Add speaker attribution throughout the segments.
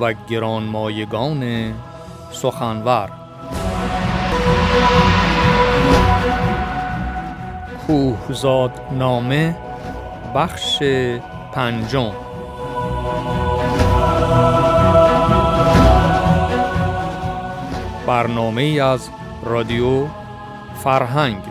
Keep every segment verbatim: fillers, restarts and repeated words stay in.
Speaker 1: و گرانمایگان سخنور. کوهزاد نامه بخش پنجم. برنامه ای از رادیو فرهنگ.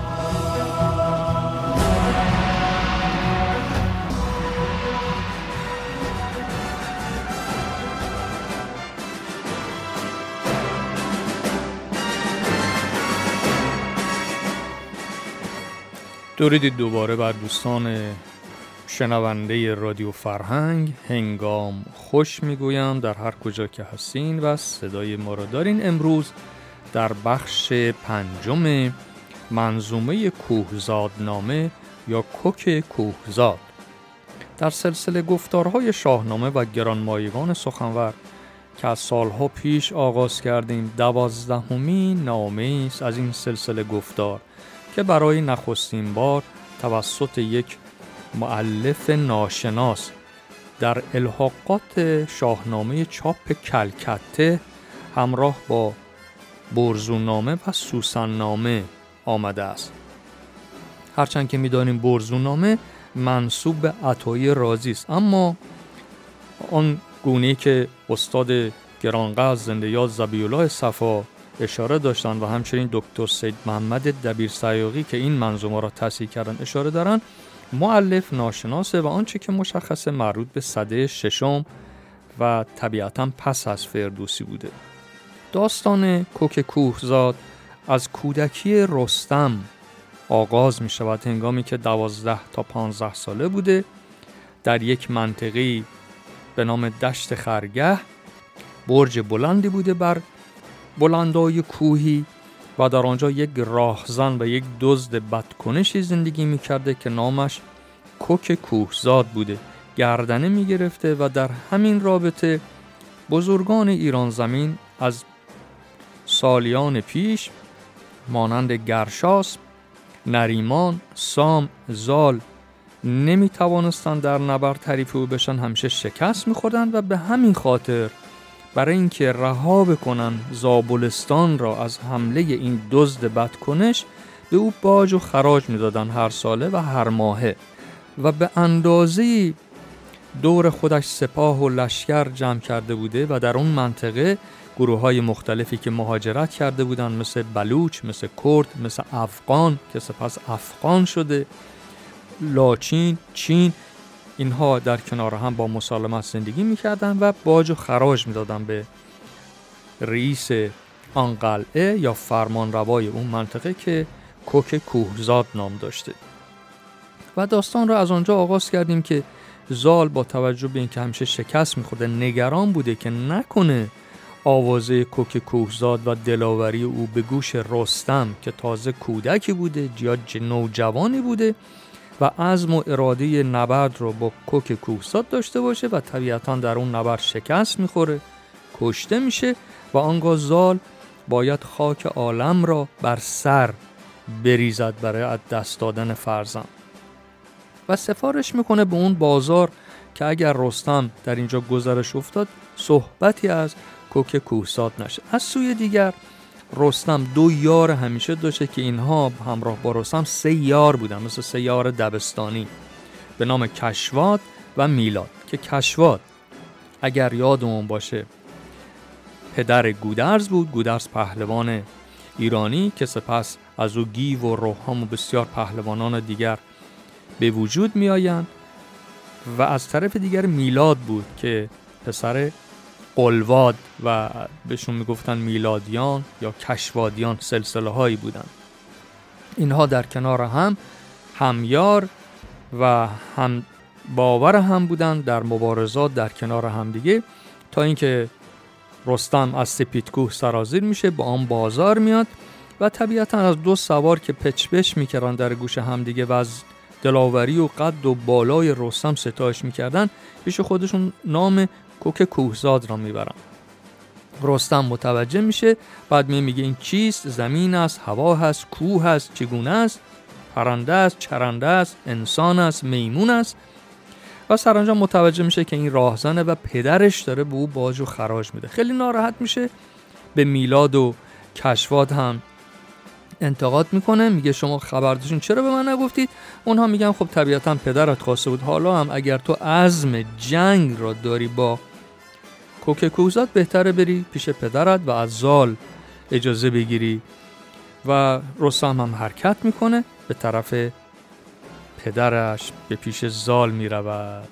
Speaker 1: درودی دوباره بر دوستان شنونده رادیو فرهنگ. هنگام خوش میگویم در هر کجا که هستین و صدای ما را دارین. امروز در بخش پنجم منظومه کوهزاد نامه یا کوک کوهزاد در سلسله گفتارهای شاهنامه و گرانمایگان سخنور که از سالها پیش آغاز کردیم، دوازدهمین نامه است از این سلسله گفتار که برای نخستین بار توسط یک مؤلف ناشناس در الحاقات شاهنامه چاپ کلکته همراه با برزونامه و سوسنامه آمده است. هرچند که می‌دانیم برزونامه منسوب به عطایی رازی است، اما آن گونه‌ای که استاد گرانقدر زنده یاد ذبیح‌الله صفا اشاره داشتن و همچنین دکتر سید محمد دبیر سیاقی که این منظومه را تصحیح کردن اشاره دارن، مؤلف ناشناسه و آنچه که مشخصه مربوط به سده ششم و طبیعتاً پس از فردوسی بوده. داستان کوک کوهزاد از کودکی رستم آغاز می شود، هنگامی که دوازده تا پانزده ساله بوده. در یک منطقه‌ای به نام دشت خرگه برج بلندی بوده بر بلندای کوهی و در آنجا یک راهزن و یک دزد بدکنشی زندگی می‌کرده که نامش کوک کوهزاد بوده. گردنه می‌گرفته و در همین رابطه بزرگان ایران زمین از سالیان پیش مانند گرشاسب، نریمان، سام، زال نمی‌توانستند در نبرد حریف او بشن، همیشه شکست می‌خوردند و به همین خاطر برای اینکه رها بکنن زابلستان را از حمله این دزد بدکنش به او باج و خراج میدادن هر ساله و هر ماهه و به اندازه‌ای دور خودش سپاه و لشکر جمع کرده بوده و در اون منطقه گروه‌های مختلفی که مهاجرت کرده بودن، مثل بلوچ، مثل کرد، مثل افغان که سپس افغان شده، لاچین، چین، اینها در کنار هم با مسالمت زندگی می‌کردند و باج و خراج می‌دادن به رئیس آن قلعه یا فرمانروای اون منطقه که کوک کوهزاد نام داشته. و داستان را از آنجا آغاز کردیم که زال با توجه به اینکه همیشه شکست می‌خورده نگران بوده که نکنه آوازه کوک کوهزاد و دلاوری او به گوش رستم که تازه کودکی بوده یا نوجوانی بوده و عزم و اراده نبرد رو با کوک کوهزاد داشته باشه و طبیعتاً در اون نبرد شکست میخوره، کشته میشه و آنگاه زال باید خاک عالم را بر سر بریزد برای از دست دادن فرزند و سفارش میکنه به اون بازار که اگر رستم در اینجا گذرش افتاد صحبتی از کوک کوهزاد نشه. از سوی دیگر رستم دو یار همیشه داشته که اینها همراه با رستم سه یار بودن، مثل سه یار دبستانی به نام کشواد و میلاد که کشواد اگر یادمون باشه پدر گودرز بود. گودرز پهلوان ایرانی که سپس از او گیو و روحام و بسیار پهلوانان دیگر به وجود می آیند و از طرف دیگر میلاد بود که پسر قلواد و بهشون میگفتن میلادیان یا کشوادیان، سلسله هایی بودن. اینها در کنار هم همیار و هم باور هم بودن در مبارزات در کنار هم دیگه، تا اینکه رستم از سپیدکوه سرازیر میشه، با آن بازار میاد و طبیعتا از دو سوار که پچ پچ میکردن در گوش هم دیگه و از دلاوری و قد و بالای رستم ستایش میکردن، پیش خودشون نام کوک کوهزاد را میبرن. رستم متوجه میشه، بعد میگه این چیست؟ زمین است، هوا هست، کوه هست، چگونه است؟ پرنده است، چرنده است، انسان است، میمون است. و سرانجام متوجه میشه که این راهزنه و پدرش داره به او باج و خراج میده. خیلی ناراحت میشه، به میلاد و کشواد هم انتقاد میکنه، میگه شما خبر داشتین چرا به من نگفتید؟ اونها میگن خب طبیعتا پدرت خواسته بود، حالا هم اگر تو عزم جنگ را داری با کوکه‌کوزاد بهتره بری پیش پدرت و از زال اجازه بگیری. و رستم هم حرکت میکنه به طرف پدرش، به پیش زال میرود.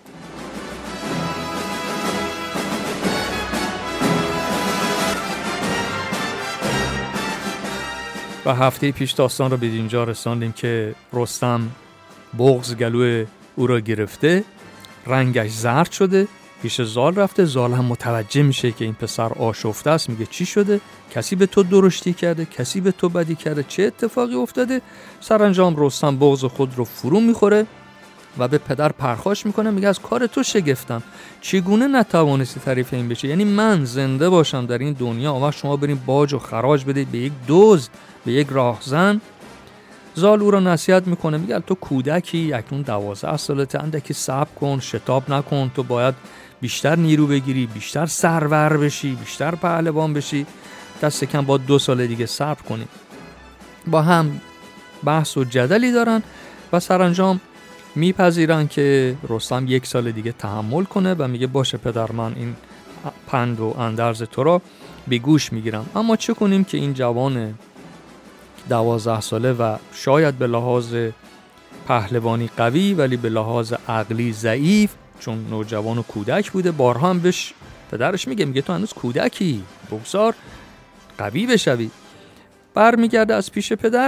Speaker 1: و هفته پیش داستان رو به اینجا رساندیم که رستم بغض گلوی او را گرفته، رنگش زرد شده، پیش زال رفته. زال هم متوجه میشه که این پسر آشفته است، میگه چی شده؟ کسی به تو درشتی کرده؟ کسی به تو بدی کرده؟ چه اتفاقی افتاده؟ سرانجام رستم بغض خود رو فرو میخوره و به پدر پرخاش میکنه، میگه از کار تو شگفتم، چگونه نتوانستی تعریف این بشه؟ یعنی من زنده باشم در این دنیا و شما بریم باج و خراج بدید به یک دزد، به یک راهزن. زال او را نصیحت میکنه، میگه تو کودکی، اکنون دوازده سالته، اندکی صبر کن، شتاب نکن، تو باید بیشتر نیرو بگیری، بیشتر سرور بشی، بیشتر پهلوان بشی، دست کم با دو سال دیگه صبر کنی. با هم بحث و جدلی دارن و سرانجام میپذیرن که رستم یک سال دیگه تحمل کنه و میگه باشه پدر، من این پند و اندرز تو را به گوش میگیرم. اما چه کنیم که این جوان دوازده ساله و شاید به لحاظ پهلوانی قوی ولی به لحاظ عقلی ضعیف، چون نوجوان و کودک بوده، بارها هم بهش پدرش میگه میگه تو هنوز کودکی، بگذار قوی بشوی. برمیگرده از پیش پدر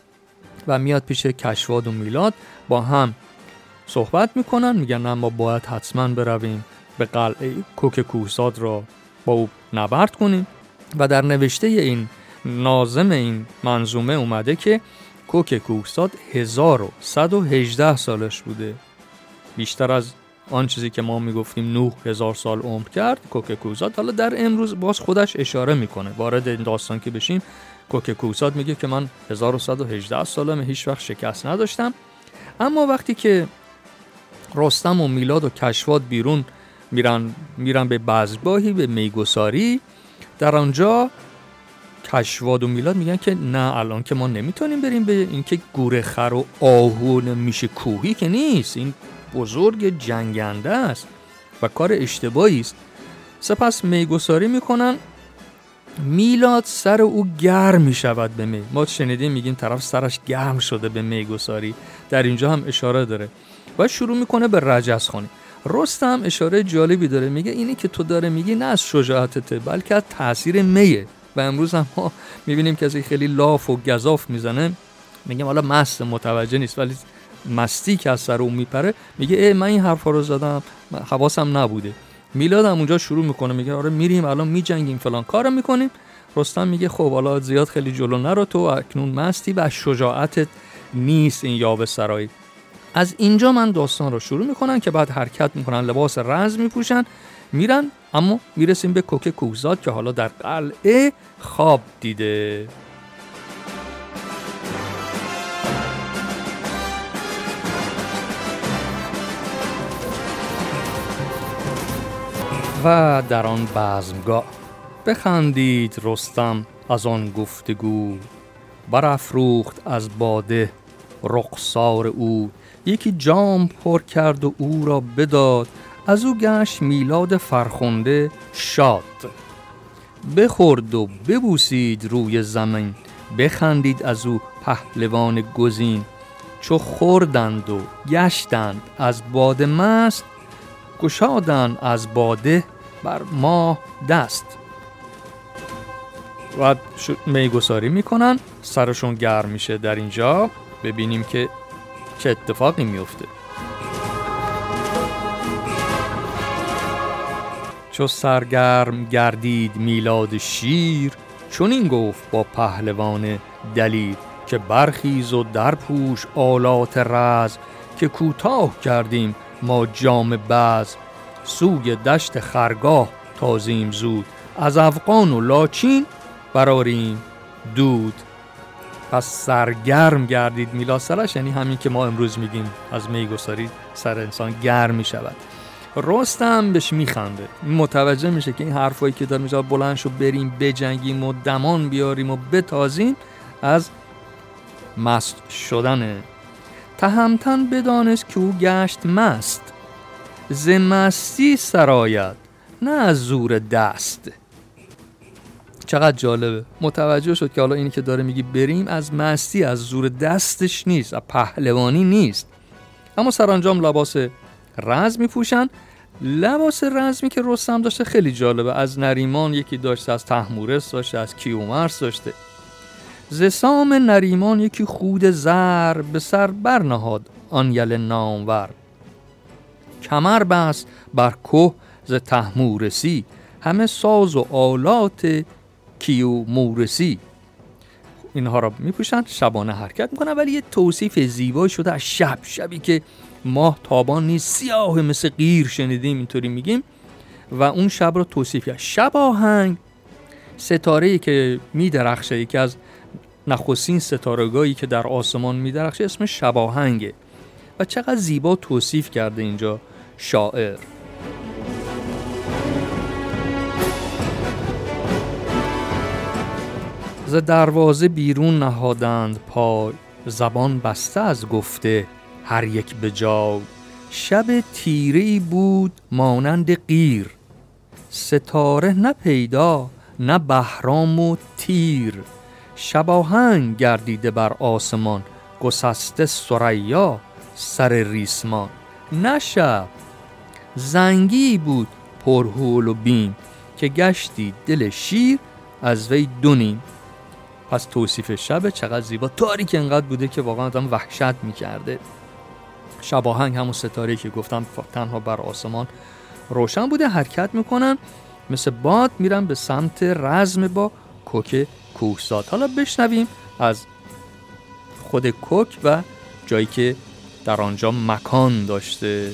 Speaker 1: و میاد پیش کشواد و میلاد، با هم صحبت میکنن، میگن ما باید حتما برویم به قلعه کوکه‌کوزاد را با او نبرد کنیم. و در نوشته این ناظم این منظومه اومده که کوکه‌کوزاد هزار و صد و هجده سالش بوده، بیشتر از آن چیزی که ما میگفتیم نوح هزار سال عمر کرد کوکه‌کوزاد. حالا در امروز باز خودش اشاره میکنه، وارد این داستان که بشیم، کوکه‌کوزاد میگه که من هزار و صد و هجده سالمه، هیچ وقت شکست نداشتم. اما وقتی که رستم و میلاد و کشواد بیرون میرن میرن به بزمگاهی، به میگساری، در آنجا کشواد و میلاد میگن که نه الان که ما نمیتونیم بریم به این که گوره خر و آهو میشه کوهی که نیست، این بزرگ جنگنده است و کار اشتباهی است. سپس میگساری میکنن، میلاد سر او گرم میشود به می. ما شنیدیم میگیم طرف سرش گرم شده به میگساری، در اینجا هم اشاره داره و شروع میکنه به رجزخوانی. رستم اشاره جالبی داره، میگه اینی که تو داره میگی نه از شجاعتته بلکه از تاثیر میه. و امروز هم ما میبینیم کسی خیلی لاف و گزاف میزنه، میگم حالا مست متوجه نیست، ولی مستی که از سر اون میپره میگه ای من این حرفا رو زدم حواسم نبوده. میلاد هم اونجا شروع میکنه میگه آره میریم الان میجنگیم فلان کارو میکنیم. رستم میگه خب حالا زیاد خیلی جلو نرو، تو اکنون مستی و شجاعتت نیست این یاوه سرایی. از اینجا من داستان رو شروع میکنن که بعد حرکت میکنن، لباس رز میپوشن میرن، اما میرسیم به کوکه‌کوزاد که حالا در قلعه خواب دیده. و در آن بزمگاه بخندید رستم از آن گفتگو، برافروخت از باده رخسار او، یکی جام پر کرد و او را بداد، از او گشت میلاد فرخنده شاد. بخورد و ببوسید روی زمین، بخندید از او پهلوان گزین. چو خوردند و گشتند از باده مست، گشادند از باده بر ما دست. و میگساری میکنن، سرشون گرم میشه. در اینجا ببینیم که چه اتفاقی میفته. چو سرگرم گردید میلاد شیر، چون این گفت با پهلوان دلیر، که برخیز و درپوش آلات رز، که کوتاه کردیم ما جام بز. سوی دشت خرگاه تازیم زود، از افغان و لاچین براریم دود. پس سرگرم گردید میلا سرش، یعنی همین که ما امروز میگیم از میگساری سر انسان گرم میشود. رستم بهش میخنده، متوجه میشه که این حرفایی که داره میشه بلند شو بریم بجنگیم و دمان بیاریم و بتازیم از مست شدنه. تهمتن بدانست که او گشت مست، ز مستی سرآید نه از زور دست. چقدر جالبه، متوجه شد که حالا اینی که داره میگی بریم از مستی، از زور دستش نیست، از پهلوانی نیست. اما سرانجام لباس رزم میپوشن. لباس رزمی که رستم داشته خیلی جالبه، از نریمان یکی داشته، از طهمورث داشته، از کیومرث داشته. ز سام نریمان یکی خود زر، به سر برنهاد آن یل نامور. کمر بست بر که ز طهمورثی، همه ساز و آلات کیومرثی. اینها را میپوشن، شبانه حرکت میکنن. ولی یه توصیف زیبایی شده از شب، شبی که ماه تابان نیست، سیاه مثل قیر شنیدیم، اینطوری میگیم. و اون شب رو توصیف کرد. شب آهنگ، ستاره‌ای که میدرخشه، یکی از نخستین ستارگاهی که در آسمان میدرخشه اسم شب آهنگه. و چقدر زیبا توصیف کرده اینجا شاعر. ز دروازه بیرون نهادند پای، زبان بسته از گفته هر یک به جای. شب تیره‌ای بود مانند قیر، ستاره نه پیدا نه بهرام و تیر. شب آهنگ گردیده بر آسمان، گسسته ثریا سر ریسمان. نه شب زنگی بود پرهول و بیم، که گشتی دل شیر از وی دونیم. پس توصیف شب چقدر زیبا، تاریک انقدر بوده که واقعا آدم وحشت میکرده. شب آهنگ همون ستاره که گفتم تنها بر آسمان روشن بوده، حرکت میکنن مثل باد، میرن به سمت رزم با کوک کوهسار. حالا بشنویم از خود کوک و جایی که در آنجا مکان داشته.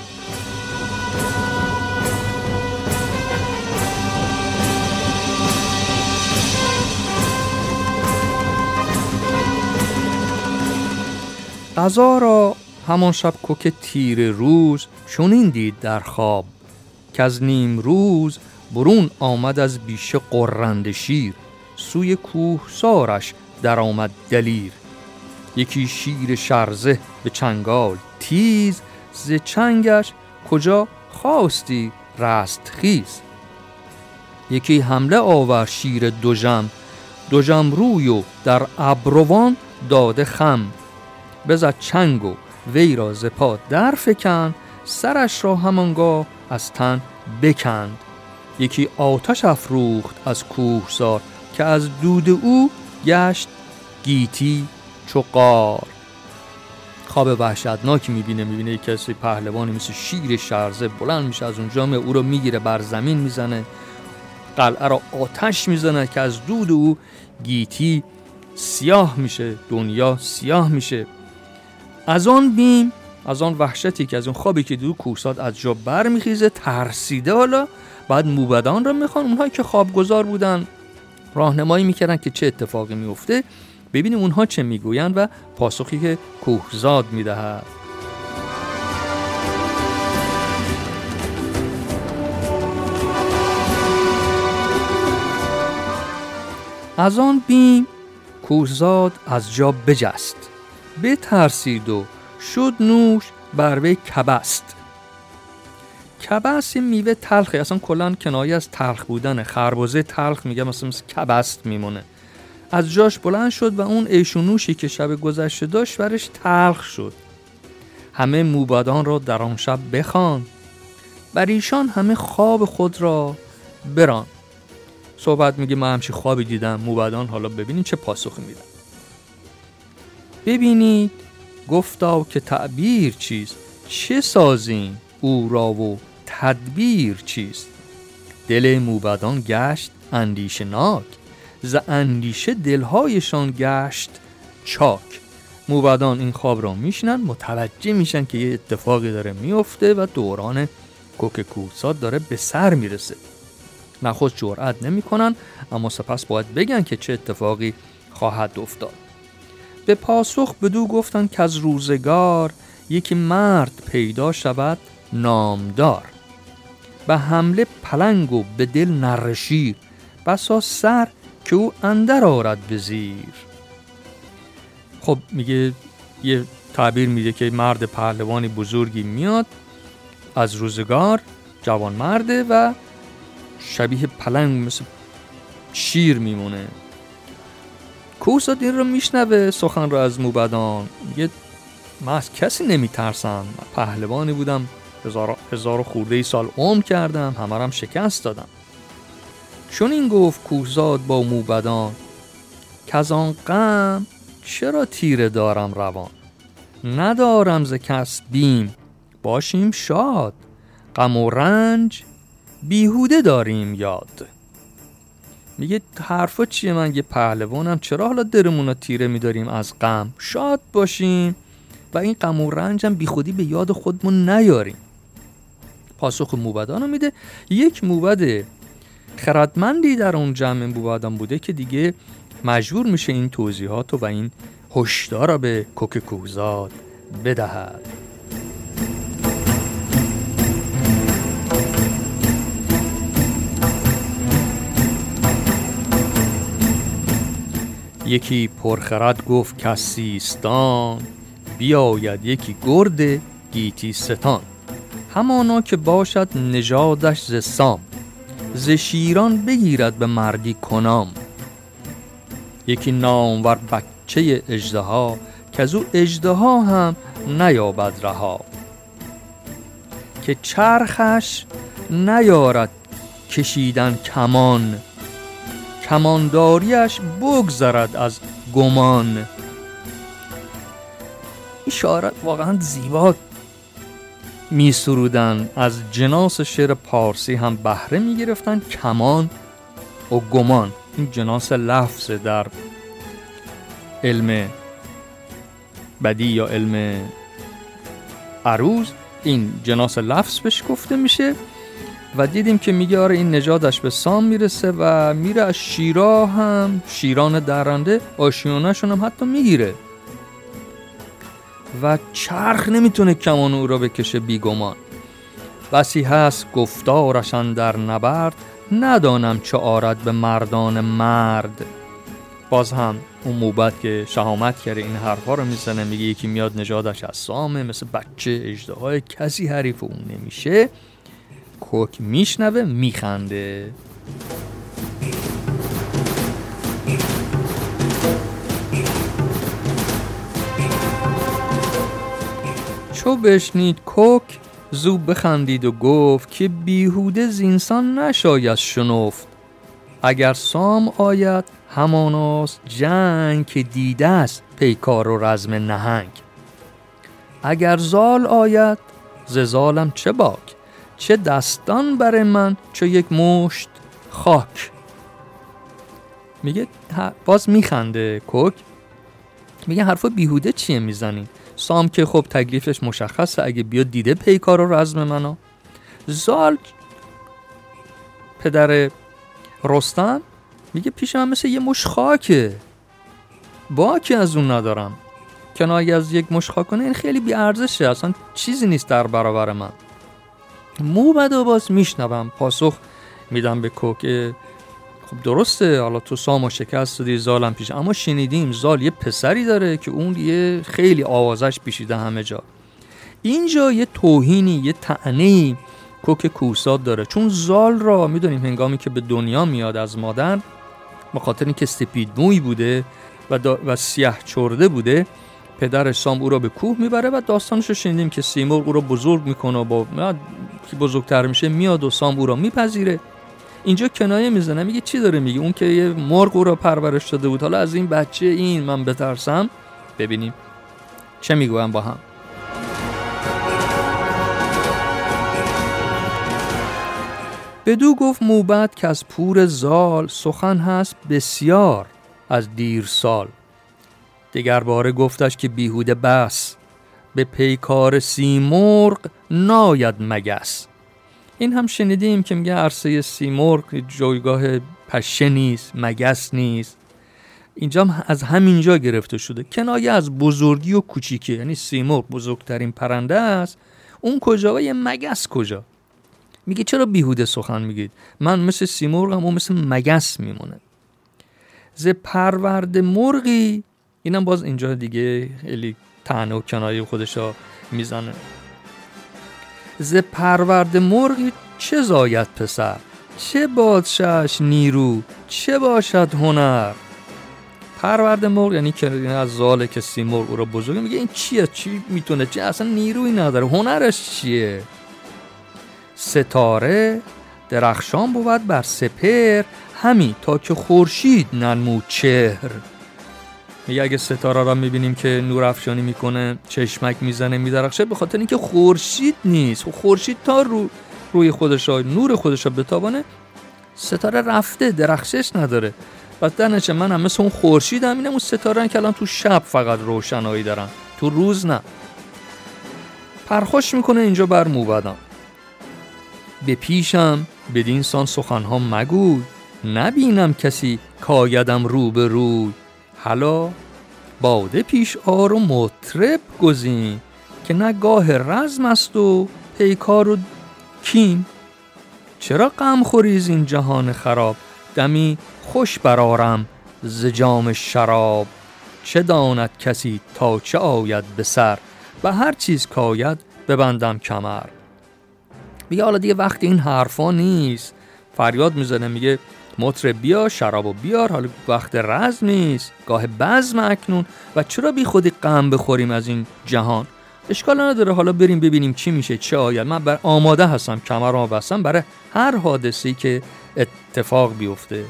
Speaker 1: قضا را همان شب کوک تیر روز، چنین دید در خواب که از نیم روز برون آمد از بیشه قرنده شیر. سوی کوهسارش در آمد دلیر، یکی شیر شرزه به چنگال تیز. ز چنگش کجا خواستی رست خیز. یکی حمله آور شیر دوژم، دوژم روی و در ابروان داده خم. بزد چنگ و وی را ز پا در فکند، سرش را همانگاه از تن بکند. یکی آتش افروخت از کوهسار، که از دود او گشت گیتی چو قار. خواب وحشتناکی میبینه، میبینه یک کسی پهلوانی مثل شیر شرزه بلند میشه از اونجا، او رو میگیره بر زمین میزنه، قلعه را آتش میزنه که از دود او گیتی سیاه میشه، دنیا سیاه میشه. از آن بیم، از آن وحشتی که از اون خوابی که دو کوهسار از جا بر میخیزه، ترسیده. حالا بعد موبدان را میخوان، اونهایی که خوابگزار بودن راهنمایی میکردن که چه اتفاقی میفته. ببینیم اونها چه میگوین و پاسخی که کوهزاد میدهد. از آن بیم کوهزاد از جا بجست، بترسید و شد نوش بر وی کبست. کبست یه میوه تلخه، اصلا کلان کنایه از تلخ بودن. خربزه تلخ میگه مثلا مثل کبست میمونه. از جاش بلند شد و اون عیش و نوشی که شب گذشته داشت برش تلخ شد. همه موبدان را در آن شب بخوان، بر ایشان همه خواب خود را بران. صحبت میگه من همچی خوابی دیدم. موبدان حالا ببینید چه پاسخی میدن. ببینید گفتا که تعبیر چیست، چه سازیم او را و تدبیر چیست. دل موبدان گشت اندیشه ناک، ز اندیشه دلهایشان گشت چاک. موبدان این خواب را میشنن، متوجه میشن که یه اتفاقی داره میفته و دوران کوک کوهسار داره به سر میرسه. نخست جرأت نمی کنن، اما سپس باید بگن که چه اتفاقی خواهد افتاد. به پاسخ بدو گفتند که از روزگار یکی مرد پیدا شود نامدار. به حمله پلنگ و به دل نره شیر، بسا سر که او اندر آرد به زیر. خب میگه یه تعبیر میده که مرد پهلوانی بزرگی میاد از روزگار، جوان مرده و شبیه پلنگ مثل شیر میمونه. کوهزاد این رو میشنوه سخن رو از موبدان، میگه من از کسی نمیترسم، پهلوانی بودم، هزار, هزار خورده ای سال عمر کردم، همه هم شکست دادم. چون این گفت کوهزاد با موبدان، که از آن غم چرا تیره دارم روان. ندارم ز کس بیم باشیم شاد، غم و رنج بیهوده داریم یاد. میگه حرفا چیه؟ من یه پهلوانم، چرا حالا درمون رو تیره میداریم از غم؟ شاد باشیم و این غم و رنج هم بی خودی به یاد خودمون نیاریم. پاسخ موبدان رو میده. یک موبد خردمندی در اون جمع موبدان بوده که دیگه مجبور میشه این توضیحات و این هشدار را به کوک کوهزاد بدهد. یکی پرخرد گفت که سیستان، بیاید یکی گرد گیتی ستان. همانا که باشد نژادش ز سام، ز شیران بگیرد به مردی کنام. یکی نامور بچه اژدها، که از او اژدها هم نیابد رها. که چرخش نیارد کشیدن کمان، کمانداریش بگذرد از گمان. این شعر واقعا زیبا می سرودن، از جناس شعر پارسی هم بهره می گرفتن. کمان و گمان این جناس لفظ در علم بدی یا علم عروض، این جناس لفظ بهش گفته میشه. و دیدیم که میگه آره این نژادش به سام میرسه و میره از شیرا هم، شیران درنده آشیانه‌شون هم حتی میگیره و چرخ نمیتونه کمان او را بکشه بیگمان. بسی هست گفتارش اندر نبرد، ندانم چه آرد به مردان مرد. باز هم اون موبد که شهامت کرده این حرفا رو میزنه، میگه یکی میاد نژادش از سامه، مثل بچه اژدهای، کسی حریف اون نمیشه. کوک میشنوه میخنده. چو بشنید کوک زو بخندید و گفت که بیهوده زینسان نشاید شنفت. اگر سام آید هماناست جنگ، که دیده است پیکار و رزم نهنگ. اگر زال آید ز زالم چه باک، چه دستان بر من چو یک مشت خاک. میگه باز میخنده کوک، میگه حرفا بیهوده چیه میزنی؟ سام که خب تکلیفش مشخصه، اگه بیاد دیده پیکار و رزم منو. زال پدر رستم میگه پیش من مثل یه مش خاکه، باکی از اون ندارم، کنایه از یک مش خاک کنه این خیلی بی ارزشه، اصلا چیزی نیست در برابر من. موبد باز میشنوم پاسخ میدم به کوک، خب درسته حالا تو سامو شکست دادی، زالم پیش، اما شنیدیم زال یه پسری داره که اون یه خیلی آوازش پیشیده همه جا. اینجا یه توهینی، یه طعنه‌ای کوک کوهزاد داره، چون زال را میدونیم هنگامی که به دنیا میاد از مادر، به خاطر اینکه سپید موی بوده و, و سیاه چرده بوده، پدر سام او را به کوه میبره و داستانش رو شنیدیم که سیمرغ او را بزرگ میکنه و با که بزرگتر میشه میاد و سام او را میپذیره. اینجا کنایه میزنه، میگه چی داره میگه؟ اون که یه مرغ او را پرورش داده بود، حالا از این بچه این من بترسم؟ ببینیم چه میگویم با هم. بدو گفت موبد که از پور زال، سخن هست بسیار از دیر سال. دگر باره گفتش که بیهوده بس، به پیکار سیمرغ ناید مگس. این هم شنیدیم که میگه عرصه سیمرغ جایگاه پشه نیست، مگس نیست. اینجا هم از همینجا گرفته شده، کنایه از بزرگی و کوچیکی. یعنی سیمرغ بزرگترین پرنده است، اون کجا و یه مگس کجا؟ میگه چرا بیهوده سخن میگید؟ من مثل سیمرغم، اون مثل مگس میمونه. ز پرورده مرغی، اینم باز اینجا دیگه خیلی طعنه و کنایه خودشا میزنه. ز پرورده مرغی چه زاید پسر، چه بادشاهش نیرو، چه باشد هنر. پرورده مرغ یعنی که از زاله که سیمرغ او رو بزرگه، میگه این چیه؟ چی میتونه؟ چه اصلا نیروی نداره، هنرش چیه؟ ستاره درخشان بود بر سپر، همی تا که خورشید ننمود چهر. میگه اگه ستاره را میبینیم که نور افشانی میکنه، چشمک میزنه، میدرخشه، به خاطر اینکه خورشید نیست. خورشید تا رو روی خودش نور خودش رو بتابانه، ستاره رفته، درخشش نداره. پس در نتیجه من هم مثل اون خورشیدم، اینم اون ستاره که الان تو شب فقط روشنایی دارن، تو روز نه. پرخوش میکنه اینجا بر موبدان. به پیشم بدین سان سخنها مگوی، نبینم کسی کایدم رو به روی. حالا باده پیش آر و مطرب گزین، که نگاه رزم است و پیکار و کین. چرا غم خوری این جهان خراب، دمی خوش برارم ز جام شراب. چه داند کسی تا چه آید به سر، به هر چیز کاید ببندم کمر. میگه حالا دیگه وقت این حرفا نیست. فریاد میزنه، میگه مطرب بیا، شرابو بیار، حالا وقت رزم نیست، گاه بزم اکنون. و چرا بی خودی غم بخوریم از این جهان؟ اشکال نداره، حالا بریم ببینیم چی میشه، چه آید. من بر آماده هستم، کمرمو بستم برای هر حادثه‌ای که اتفاق بیفته.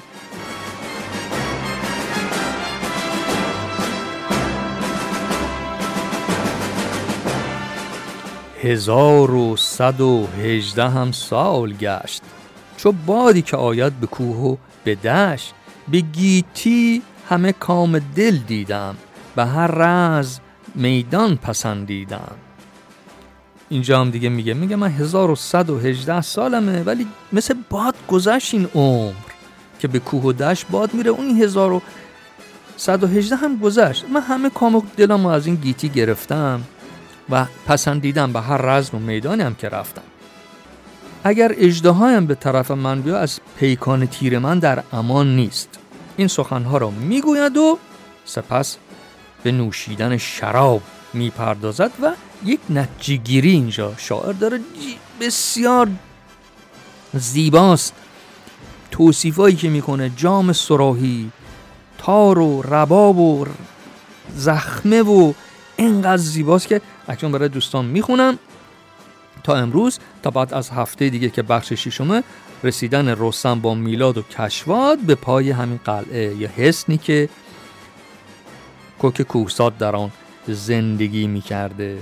Speaker 1: هزار و صد و هجده هم سال گشت، چو بادی که آید به کوه و به دشت. به گیتی همه کام دل دیدم، به هر راز میدان پسندیدم. اینجا هم دیگه میگه میگه من هزار و صد و هجده سالمه، ولی مثل باد گذشت این عمر که به کوه و دشت باد میره. اون هزار و صد و هجده هم گذشت، من همه کام دلم از این گیتی گرفتم و پسندیدم، به هر رزم و میدانی هم که رفتم. اگر اژدهایم به طرف من بیا، از پیکان تیر من در امان نیست. این سخنها را میگوید و سپس به نوشیدن شراب میپردازد و یک نتیجه گیری اینجا شاعر داره بسیار زیباست. توصیفایی که میکنه، جام صراحی، تار و رباب و زخمه و اینقدر زیباست که اکنون برای دوستان میخونم تا امروز، تا بعد از هفته دیگه که بخش ششمه، رسیدن رستم با میلاد و کشواد به پای همین قلعه یا حصنی که کوک کوهسار در آن زندگی میکرده.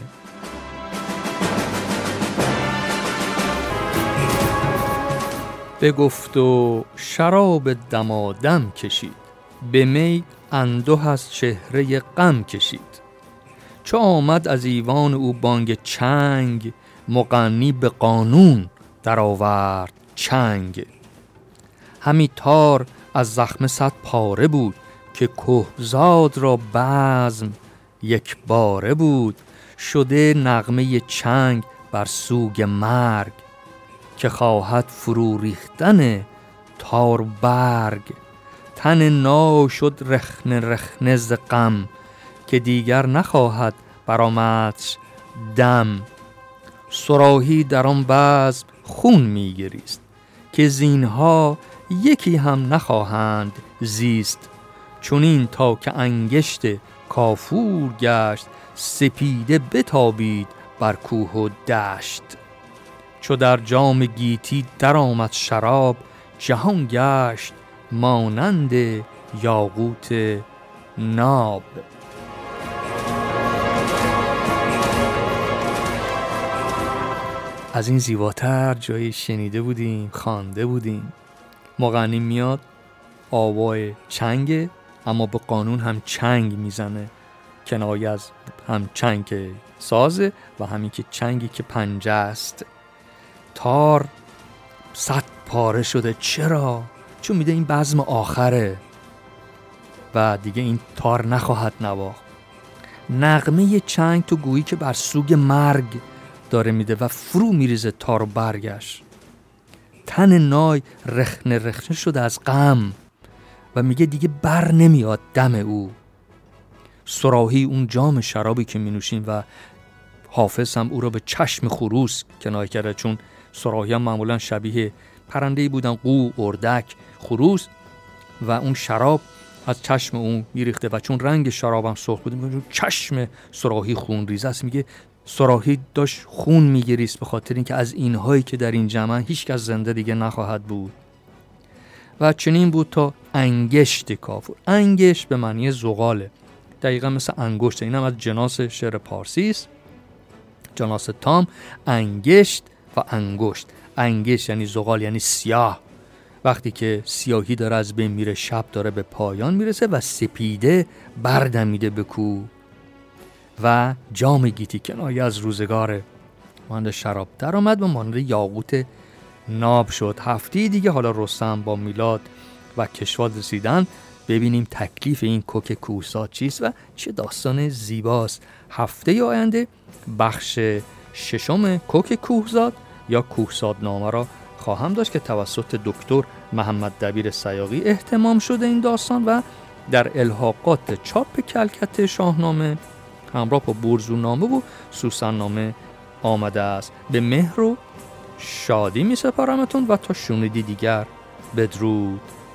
Speaker 1: بگفت و شراب دمادم کشید، به می انده از چهره غم کشید. چو آمد از ایوان او بانگ چنگ، مغنی به قانون در آورد چنگ. همی تار از زخم صد پاره بود، که کهزاد را بزم یک باره بود. شده نغمه چنگ بر سوگ مرگ، که خواهد فرو ریختن تار برگ. تن ناو شد رخنه رخنه ز غم، که دیگر نخواهد برآمدش دم. صراحی در آن بزم خون میگریست، که زینها یکی هم نخواهند زیست. چونین تا که انگشت کافور گشت، سپیده بتابید بر کوه و دشت. چو در جام گیتی در آمد شراب، جهان گشت مانند یاقوت ناب. از این زیباتر جایی شنیده بودیم، خوانده بودیم. مغنی میاد، آوای چنگه، اما به قانون هم چنگ میزنه، کنایه از هم چنگ سازه و همین که چنگی که پنجه است. تار صد پاره شده. چرا؟ چون میده این بزم آخره و دیگه این تار نخواهد نواخت. نغمه چنگ تو گویی که بر سوگ مرگ داره میده و فرو میریزه تار و برگش. تن نای رخنه رخنه شده از غم و میگه دیگه بر نمیاد دم او. صراحی اون جام شرابی که می نوشیم و حافظ هم او را به چشم خروس کنایه کرده، چون صراحی هم معمولا شبیه پرنده‌ای بودن، قو، اردک، خروس، و اون شراب از چشم اون میریخته و چون رنگ شراب هم سرخ بوده میگه چشم صراحی خون ریز است. میگه صراحی داشت خون میگریست به خاطر اینکه از اینهایی که در این جمع هیچ کس زنده دیگه نخواهد بود. و چنین بود تا انگشت کافور. انگشت به معنی زغاله، دقیقا مثل انگشت. این هم از جناس شعر پارسی است، جناس تام. انگشت و انگشت. انگشت یعنی زغال، یعنی سیاه. وقتی که سیاهی داره از بین میره، شب داره به پایان میرسه و سپیده بردمیده به کوه. و جام گیتی کنایه از روزگاره، مانند شراب در آمد و مانند یاقوت ناب شد. هفته دیگه حالا رستم با میلاد و کشواد رسیدن، ببینیم تکلیف این کوک کوهزاد چیست و چه داستان زیباست. هفته آینده بخش ششم کوک کوهزاد یا کوهزاد نامه را خواهم داشت که توسط دکتر محمد دبیر سیاقی اهتمام شده این داستان و در الحاقات چاپ کلکته شاهنامه همراه با برزونامه و سوسن نامه آمده است. به مهر و شادی می سپارمتون و تا شنیدی دیگر بدرود.